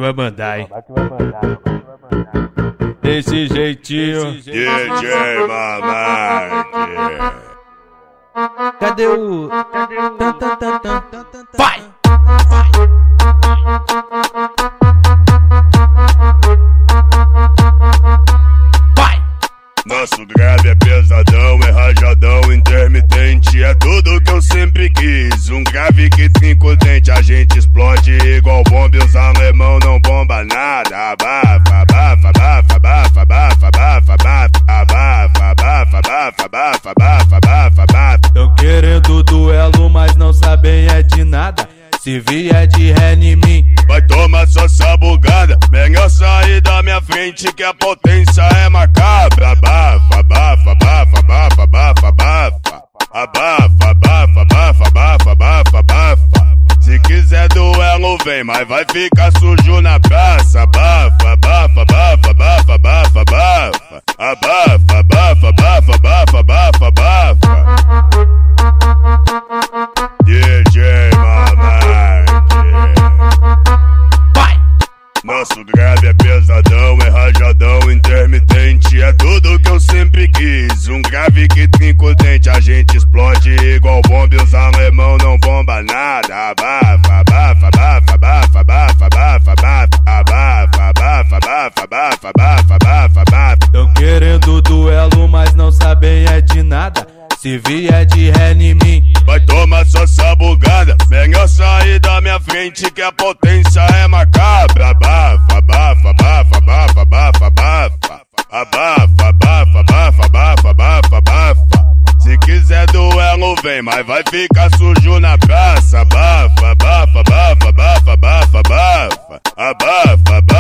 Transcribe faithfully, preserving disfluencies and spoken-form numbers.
vai mandar, hein? Desse jeitinho. D J Mamate. Cadê o... Vai! Nosso grave é pesadão, é rajadão, intermitente, é tudo que eu sempre quis. Um grave que trinca o dente, a gente explode igual bomba e os alemão não bomba nada. Abafa, abafa, abafa, abafa, abafa, abafa, abafa, abafa, abafa, abafa, abafa, abafa, abafa, abafa. Tão querendo duelo, mas não sabem é de nada. Se vier de ré em mim, vai tomar só sabugada. Melhor sair da minha frente que a potência é macabra. Abafa, abafa, abafa, abafa, abafa, abafa. Abafa, abafa, abafa, abafa, abafa, abafa. Se quiser duelo vem, mas vai ficar sujo na praça. Abafa, abafa, abafa, abafa, abafa, abafa. Abafa, abafa, abafa, abafa, abafa, abafa. D J Mamate. Nosso grave é pesadão, é rajadão, intermitente, é tudo que eu sempre quis. Um grave que trinca o dente, a gente explode igual bomba e os alemão não bomba nada. Abafa, abafa, abafa, abafa, abafa, abafa, abafa, abafa, abafa, abafa, abafa, abafa, abafa, abafa. Tão querendo duelo, mas não sabem é de nada. Se vier de ré em mim, vai tomar só sabugada. Melhor sair da minha frente que a potência é macabra. Abafa, abafa, abafa, abafa, abafa, abafa. Abafa, abafa, abafa, abafa, abafa, abafa. Se quiser duelo vem, mas vai ficar sujo na praça. Abafa, abafa, abafa, abafa, abafa, abafa. Abafa, abafa.